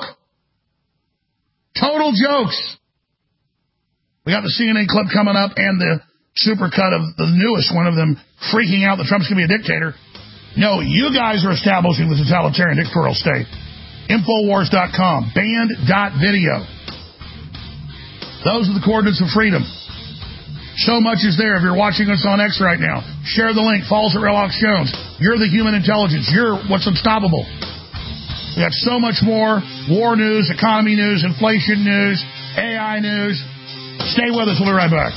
Total jokes. We got the C N N clip coming up and the supercut of the newest one of them freaking out that Trump's going to be a dictator. No, you guys are establishing the totalitarian dictatorial state. Infowars dot com. Banned dot video. Those are the coordinates of freedom. So much is there. If you're watching us on X right now, share the link. Follow us at Relox Jones. You're the human intelligence. You're what's unstoppable. We got so much more. War news, economy news, inflation news, A I news. Stay with us. We'll be right back.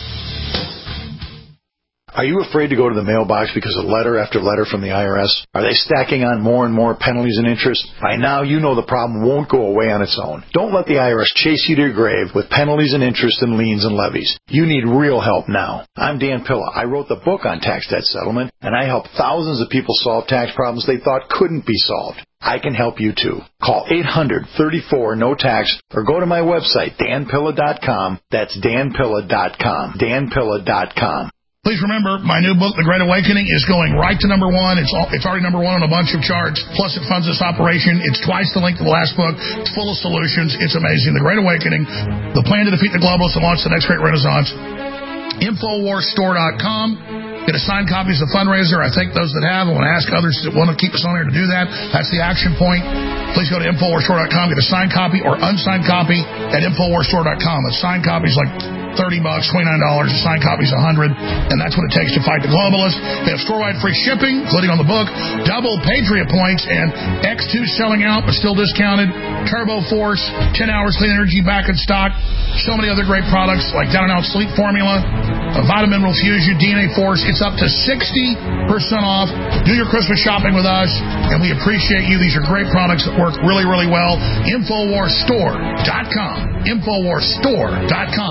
Are you afraid to go to the mailbox because of letter after letter from the I R S? Are they stacking on more and more penalties and interest? By now, you know the problem won't go away on its own. Don't let the I R S chase you to your grave with penalties and interest and liens and levies. You need real help now. I'm Dan Pilla. I wrote the book on tax debt settlement, and I helped thousands of people solve tax problems they thought couldn't be solved. I can help you too. Call eight hundred, thirty-four, no tax or go to my website, dan pilla dot com. That's dan pilla dot com. dan pilla dot com. Please remember, my new book, The Great Awakening, is going right to number one. It's all, it's already number one on a bunch of charts. Plus, it funds this operation. It's twice the length of the last book. It's full of solutions. It's amazing. The Great Awakening, the plan to defeat the globalists and launch the next great renaissance. Infowars store dot com. Get a signed copy of the fundraiser. I thank those that have. I want to ask others that want to keep us on here to do that. That's the action point. Please go to Infowars store dot com. Get a signed copy or unsigned copy at Infowars store dot com. A signed copy is like thirty bucks, twenty-nine dollars. A signed copy is one hundred dollars. And that's what it takes to fight the globalists. They have store-wide free shipping, including on the book. Double Patriot points and X two selling out but still discounted. Turbo Force, ten hours clean energy back in stock. So many other great products like Down and Out Sleep Formula, a Vitamin Mineral Fusion, D N A Force. It's up to sixty percent off. Do your Christmas shopping with us, and we appreciate you. These are great products that work really, really well. Infowars store dot com. Infowars store dot com or triple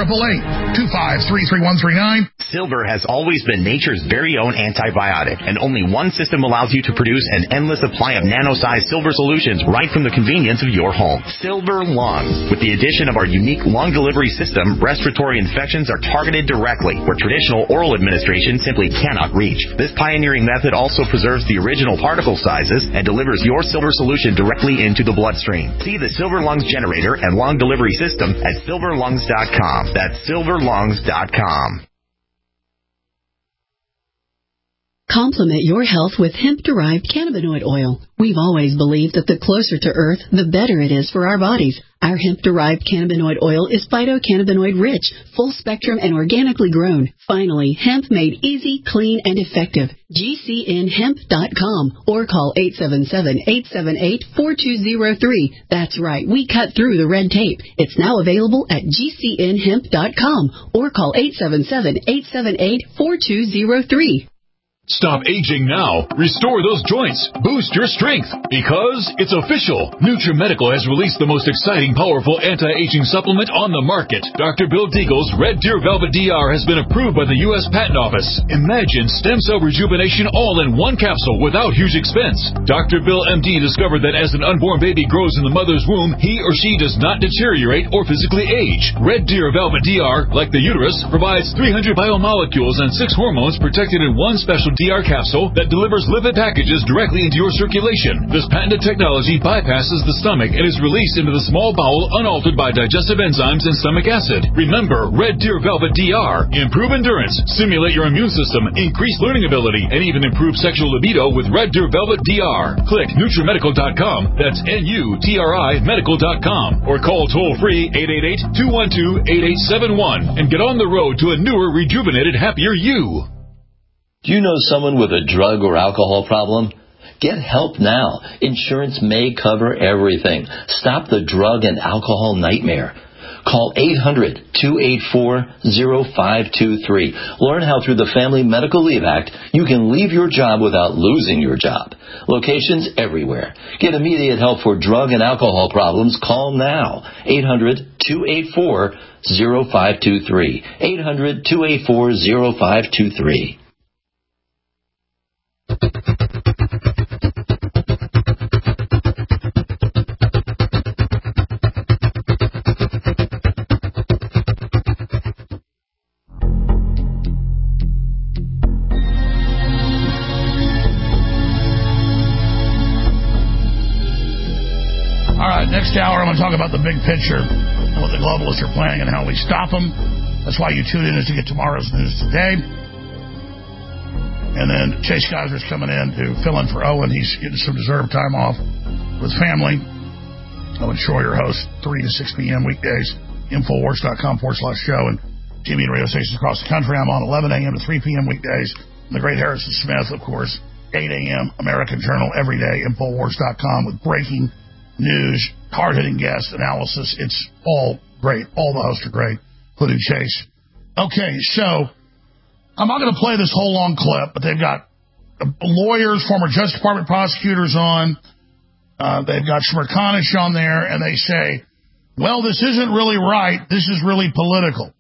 eight eight, two five three, three one three nine. Silver has always been nature's very own antibiotic, and only one system allows you to produce an endless supply of nano-sized silver solutions right from the convenience of your home. Silver Lungs. With the addition of our unique lung delivery system, respiratory infections are targeted directly, where traditional oral administration simply cannot reach. This pioneering method also preserves the original particle sizes and delivers your silver solution directly into the bloodstream. See the Silver Lungs generator and lung delivery system at silver lungs dot com. That's silver lungs dot com. Complement your health with hemp-derived cannabinoid oil. We've always believed that the closer to Earth, the better it is for our bodies. Our hemp-derived cannabinoid oil is phytocannabinoid-rich, full-spectrum, and organically grown. Finally, hemp made easy, clean, and effective. G C N hemp dot com or call eight seven seven, eight seven eight, four two zero three. That's right, we cut through the red tape. It's now available at G C N hemp dot com or call eight seven seven, eight seven eight, four two zero three. Stop aging now. Restore those joints. Boost your strength. Because it's official. NutriMedical has released the most exciting, powerful anti-aging supplement on the market. Doctor Bill Deagle's Red Deer Velvet D R has been approved by the U S Patent Office. Imagine stem cell rejuvenation all in one capsule without huge expense. Doctor Bill M D discovered that as an unborn baby grows in the mother's womb, he or she does not deteriorate or physically age. Red Deer Velvet D R, like the uterus, provides three hundred biomolecules and six hormones protected in one special D R capsule that delivers lipid packages directly into your circulation. This patented technology bypasses the stomach and is released into the small bowel unaltered by digestive enzymes and stomach acid. Remember, Red Deer Velvet D R. Improve endurance, stimulate your immune system, increase learning ability, and even improve sexual libido with Red Deer Velvet D R. Click NutriMedical dot com. That's N U T R I medical dot com. Or call toll-free eight eight eight, two one two, eight eight seven one and get on the road to a newer, rejuvenated, happier you. Do you know someone with a drug or alcohol problem? Get help now. Insurance may cover everything. Stop the drug and alcohol nightmare. Call eight hundred, two eight four, zero five two three. Learn how through the Family Medical Leave Act you can leave your job without losing your job. Locations everywhere. Get immediate help for drug and alcohol problems. Call now. eight hundred, two eight four, zero five two three. eight hundred, two eight four, zero five two three. All right, next hour I'm going to talk about the big picture and what the globalists are planning and how we stop them. That's why you tune in, is to get tomorrow's news today. And then Chase Geyser's coming in to fill in for Owen. He's getting some deserved time off with family. Owen Shroyer, your host, three to six p.m. weekdays, Infowars dot com forward slash show, and T V and radio stations across the country. I'm on eleven a.m. to three p.m. weekdays. And the great Harrison Smith, of course, eight a.m. American Journal every day, Infowars dot com, with breaking news, hard-hitting guests, analysis. It's all great. All the hosts are great, including Chase. Okay, so I'm not going to play this whole long clip, but they've got lawyers, former Justice Department prosecutors on. Uh, they've got Smerconish on there, and they say, well, this isn't really right. This is really political.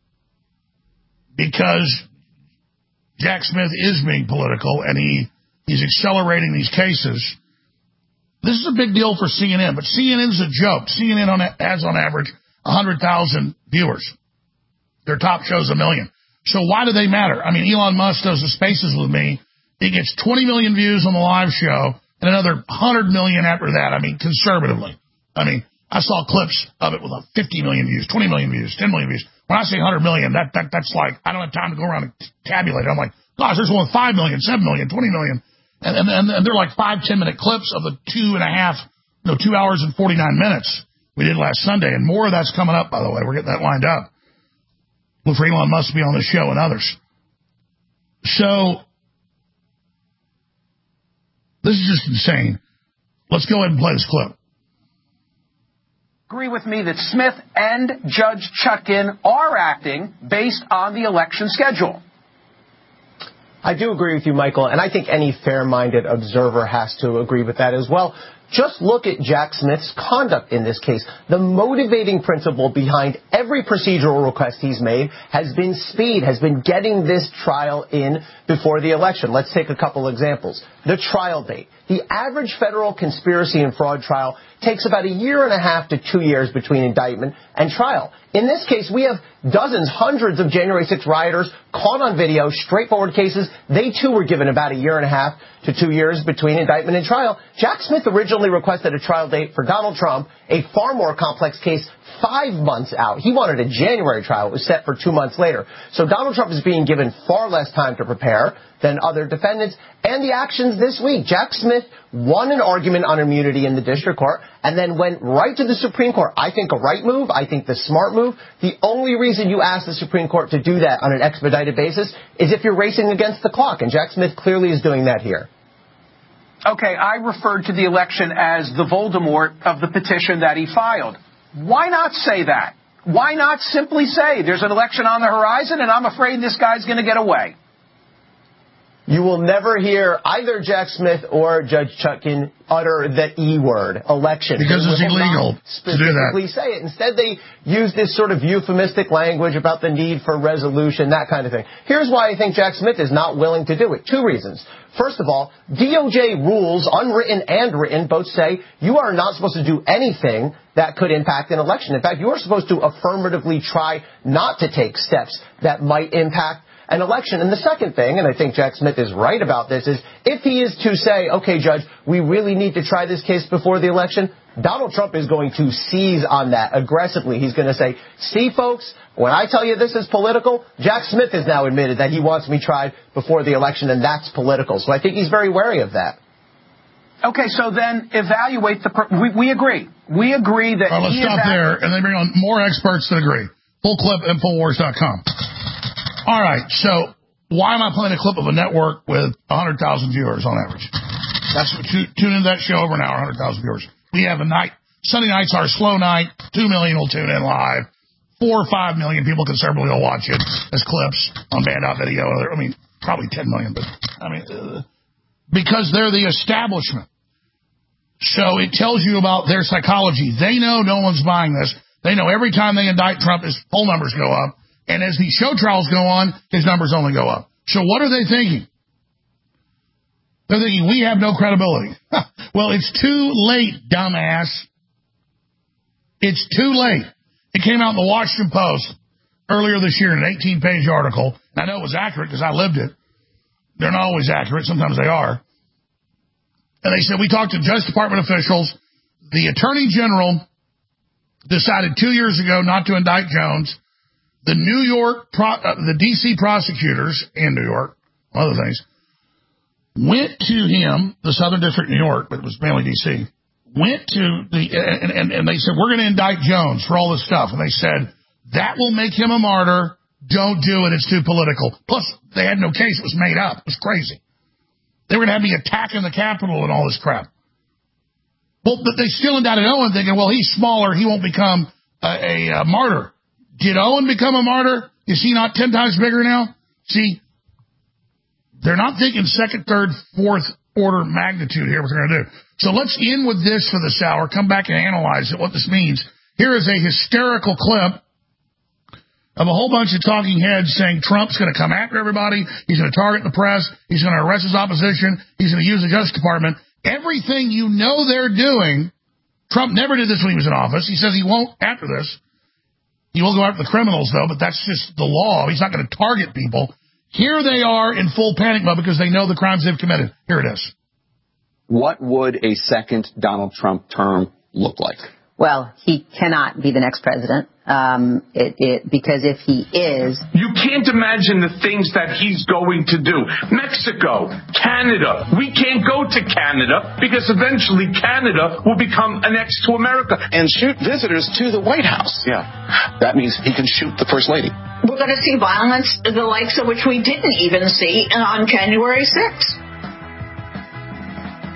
Because Jack Smith is being political, and he, he's accelerating these cases. This is a big deal for C N N, but C N N's a joke. C N N on, has, on average, one hundred thousand viewers. Their top show's a million. So why do they matter? I mean, Elon Musk does the Spaces with me. He gets twenty million views on the live show and another one hundred million after that. I mean, conservatively. I mean, I saw clips of it with like fifty million views, twenty million views, ten million views. When I say one hundred million, that, that that's like, I don't have time to go around and tabulate it. I'm like, gosh, there's one with five million, seven million, twenty million. And, and, and they're like five, ten minute clips of the two and a half, no, two hours and forty-nine minutes we did last Sunday. And more of that's coming up, by the way. We're getting that lined up. Look for Elon Musk to be on this show and others. So, this is just insane. Let's go ahead and play this clip. Agree with me that Smith and Judge Chutkan are acting based on the election schedule. I do agree with you, Michael, and I think any fair-minded observer has to agree with that as well. Just look at Jack Smith's conduct in this case. The motivating principle behind every procedural request he's made has been speed, has been getting this trial in before the election. Let's take a couple examples. The trial date. The average federal conspiracy and fraud trial takes about a year and a half to two years between indictment and trial. In this case, we have dozens, hundreds of January sixth rioters caught on video, straightforward cases. They, too, were given about a year and a half to two years between indictment and trial. Jack Smith originally requested a trial date for Donald Trump, a far more complex case, five months out. He wanted a January trial. It was set for two months later. So Donald Trump is being given far less time to prepare than other defendants. And the actions this week. Jack Smith won an argument on immunity in the district court and then went right to the Supreme Court. I think a right move. I think the smart move. The only reason you ask the Supreme Court to do that on an expedited basis is if you're racing against the clock. And Jack Smith clearly is doing that here. Okay, I referred to the election as the Voldemort of the petition that he filed. Why not say that? Why not simply say there's an election on the horizon and I'm afraid this guy's going to get away? You will never hear either Jack Smith or Judge Chutkan utter the E word, election. Because it's illegal to do that. Specifically say it. Instead, they use this sort of euphemistic language about the need for resolution, that kind of thing. Here's why I think Jack Smith is not willing to do it. Two reasons. First of all, D O J rules, unwritten and written, both say you are not supposed to do anything that could impact an election. In fact, you are supposed to affirmatively try not to take steps that might impact an election. And the second thing, and I think Jack Smith is right about this, is if he is to say, okay, Judge, we really need to try this case before the election, Donald Trump is going to seize on that aggressively. He's going to say, see, folks, when I tell you this is political, Jack Smith has now admitted that he wants me tried before the election, and that's political. So I think he's very wary of that. Okay, so then evaluate the... Per- we, we agree. We agree that... All right, let's stop there, and they bring on more experts that agree. Full clip, Infowars dot com. All right, so why am I playing a clip of a network with one hundred thousand viewers on average? That's what, tune into that show over an hour, one hundred thousand viewers. We have a night, Sunday night's our slow night, two million will tune in live, four or five million people conservatively will watch it as clips on Band Out Video. I mean, probably ten million, but I mean, uh, because they're the establishment. So it tells you about their psychology. They know no one's buying this. They know every time they indict Trump, his poll numbers go up. And as these show trials go on, his numbers only go up. So what are they thinking? They're thinking, we have no credibility. Well, it's too late, dumbass. It's too late. It came out in the Washington Post earlier this year in an eighteen-page article. And I know it was accurate because I lived it. They're not always accurate. Sometimes they are. And they said, we talked to Justice Department officials. The Attorney General decided two years ago not to indict Jones. The New York, pro, uh, the D C prosecutors in New York, other things, went to him, the Southern District of New York, but it was mainly D C, went to the, and, and, and they said, we're going to indict Jones for all this stuff. And they said, that will make him a martyr. Don't do it. It's too political. Plus, they had no case. It was made up. It was crazy. They were going to have me attacking the Capitol and all this crap. Well, but they still indicted Owen thinking, well, he's smaller. He won't become a, a, a martyr. Did Owen become a martyr? Is he not ten times bigger now? See, they're not thinking second, third, fourth order magnitude here, what they're going to do. So let's end with this for this hour, come back and analyze it, what this means. Here is a hysterical clip of a whole bunch of talking heads saying Trump's going to come after everybody, he's going to target the press, he's going to arrest his opposition, he's going to use the Justice Department. Everything you know they're doing, Trump never did this when he was in office. He says he won't after this. He will go after the criminals, though, but that's just the law. He's not going to target people. Here they are in full panic mode because they know the crimes they've committed. Here it is. What would a second Donald Trump term look like? Well, he cannot be the next president, um, it, it, because if he is... You can't imagine the things that he's going to do. Mexico, Canada. We can't go to Canada because eventually Canada will become annexed to America. And shoot visitors to the White House. Yeah. That means he can shoot the First Lady. We're going to see violence, the likes of which we didn't even see on January sixth.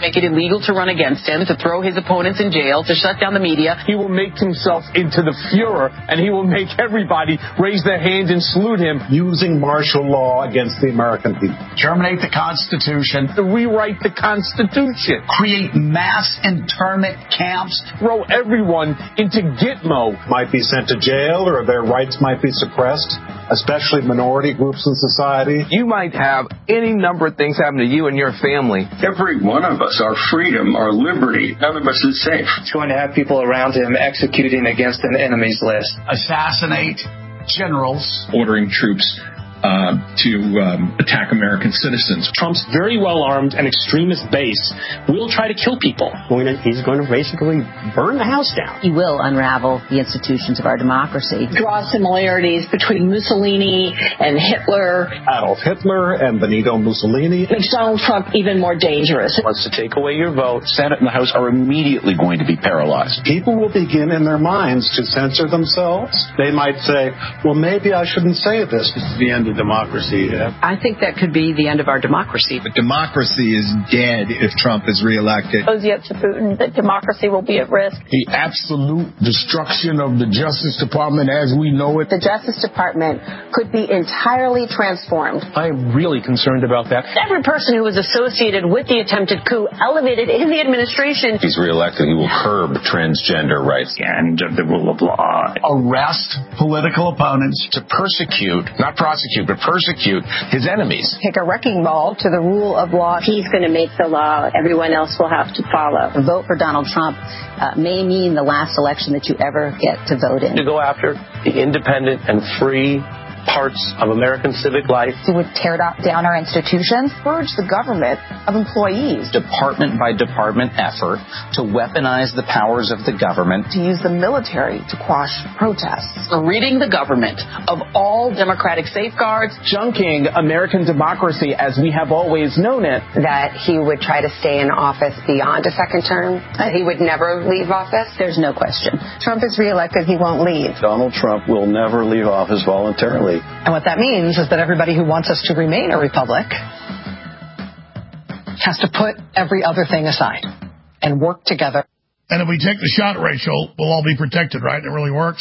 make it illegal to run against him, to throw his opponents in jail, to shut down the media. He will make himself into the Fuhrer, and he will make everybody raise their hand and salute him. Using martial law against the American people. Terminate the Constitution. To rewrite the Constitution. Create mass internment camps. Throw everyone into Gitmo. Might be sent to jail, or their rights might be suppressed, especially minority groups in society. You might have any number of things happen to you and your family. Every one of us, our freedom, our liberty, none of us is safe. He's going to have people around him executing against an enemy's list. Assassinate generals. Ordering troops Uh, to um, attack American citizens. Trump's very well-armed and extremist base will try to kill people. He's going to basically burn the house down. He will unravel the institutions of our democracy. Draw similarities between Mussolini and Hitler. Adolf Hitler and Benito Mussolini. Makes Donald Trump even more dangerous. Wants to take away your vote. Senate and the House are immediately going to be paralyzed. People will begin in their minds to censor themselves. They might say, well, maybe I shouldn't say this. This is the end of democracy. Yeah. I think that could be the end of our democracy. But democracy is dead if Trump is reelected. It goes yet to Putin that democracy will be at risk. The absolute destruction of the Justice Department as we know it. The Justice Department could be entirely transformed. I'm really concerned about that. Every person who was associated with the attempted coup elevated in the administration. If he's reelected, he will curb transgender rights. And the rule of law. Arrest political opponents. To persecute, not prosecute, but persecute his enemies. Take a wrecking ball to the rule of law. He's going to make the law. Everyone else will have to follow. A vote for Donald Trump uh, may mean the last election that you ever get to vote in. To go after the independent and free parts of American civic life. He would tear down our institutions, purge the government of employees. Department by department effort to weaponize the powers of the government. To use the military to quash protests. Ridding the government of all democratic safeguards. Junking American democracy as we have always known it. That he would try to stay in office beyond a second term. That he would never leave office. There's no question. Trump is reelected, he won't leave. Donald Trump will never leave office voluntarily. And what that means is that everybody who wants us to remain a republic has to put every other thing aside and work together. And if we take the shot ratio, we'll all be protected, right? And it really works.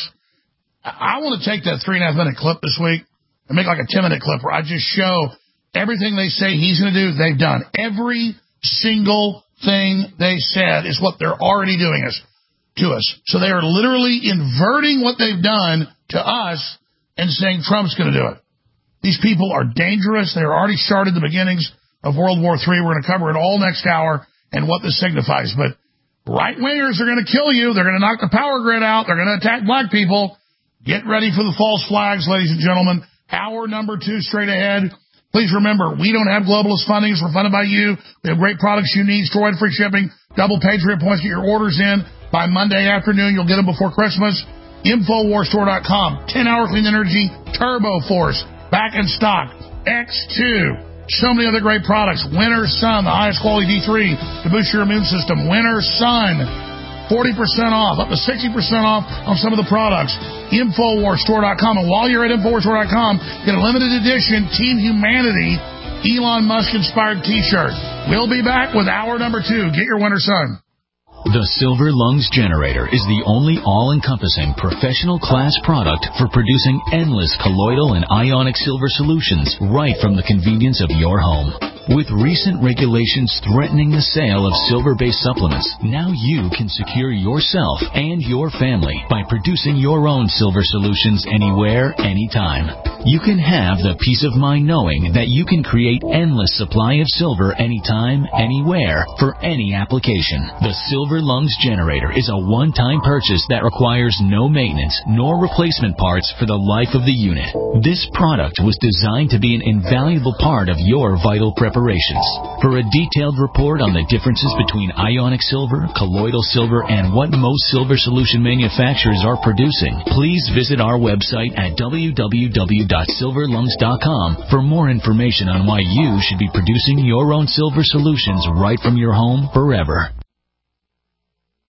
I want to take that three and a half minute clip this week and make like a ten minute clip where I just show everything they say he's going to do, they've done. Every single thing they said is what they're already doing us, to us. So they are literally inverting what they've done to us and saying Trump's going to do it. These people are dangerous. They are already started the beginnings of World War Three. We're going to cover it all next hour and what this signifies. But right-wingers are going to kill you. They're going to knock the power grid out. They're going to attack black people. Get ready for the false flags, ladies and gentlemen. Hour number two straight ahead. Please remember, we don't have globalist funding. We're funded by you. We have great products you need. Steroid-free shipping. Double Patriot points. Get your orders in by Monday afternoon. You'll get them before Christmas. Infowar Store dot com. ten hour clean energy. Turbo Force. Back in stock. X two. So many other great products. Winter Sun, the highest quality D three to boost your immune system. Winter Sun. forty percent off. Up to sixty percent off on some of the products. Infowar Store dot com. And while you're at Infowar Store dot com, get a limited edition Team Humanity Elon Musk inspired t-shirt. We'll be back with hour number two. Get your Winter Sun. The Silver Lungs Generator is the only all-encompassing professional class product for producing endless colloidal and ionic silver solutions right from the convenience of your home. With recent regulations threatening the sale of silver-based supplements, now you can secure yourself and your family by producing your own silver solutions anywhere, anytime. You can have the peace of mind knowing that you can create endless supply of silver anytime, anywhere, for any application. The Silver Lungs Generator is a one-time purchase that requires no maintenance nor replacement parts for the life of the unit. This product was designed to be an invaluable part of your vital preparations. For a detailed report on the differences between ionic silver, colloidal silver, and what most silver solution manufacturers are producing, please visit our website at w w w dot silver lungs dot com for more information on why you should be producing your own silver solutions right from your home forever.